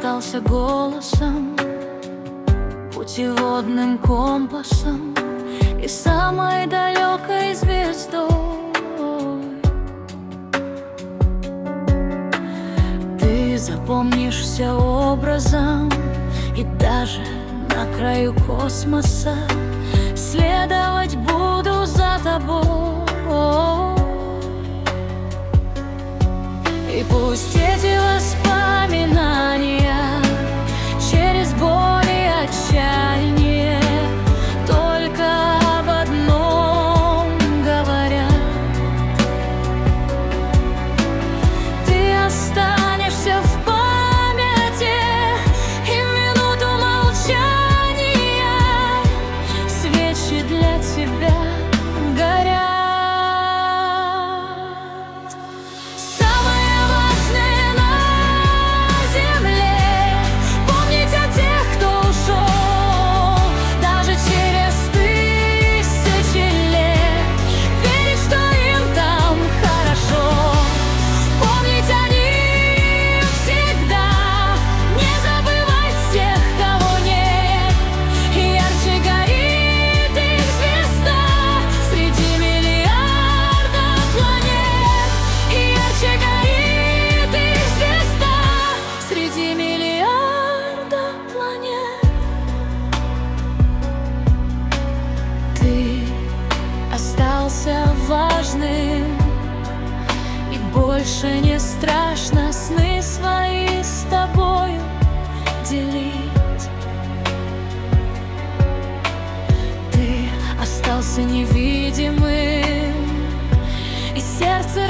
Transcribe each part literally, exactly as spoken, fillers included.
остался голосом, путеводным компасом и самой далекой звездой. Ты запомнишься образом, и даже на краю космоса следовать буду за тобой. И пусть эти воспоминания через боль и отчаяние только об одном говорят: ты останешься в памяти, и в минуту молчания свечи для тебя горят. Важным, и больше не страшно сны свои с тобою делить. Ты остался невидимым, и сердце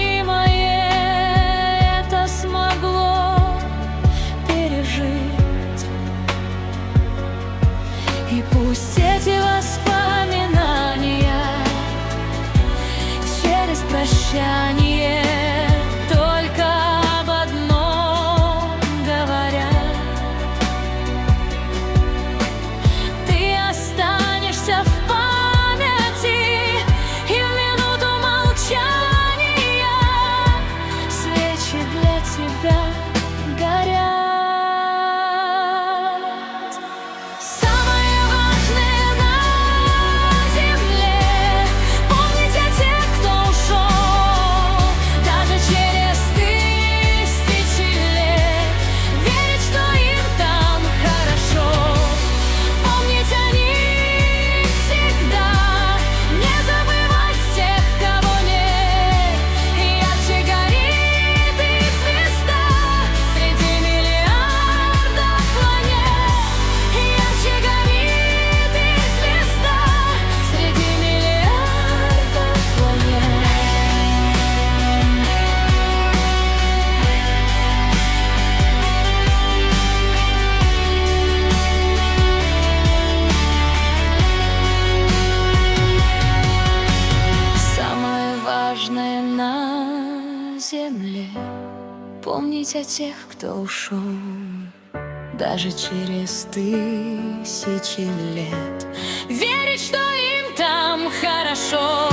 ранимое это смогло пережить. И пусть эти воспоминания прощание только об одном говорят: ты останешься в памяти, и в минуту молчания свечи для тебя горят. Земле помнить о тех, кто ушел, даже через тысячи лет, верить, что им там хорошо.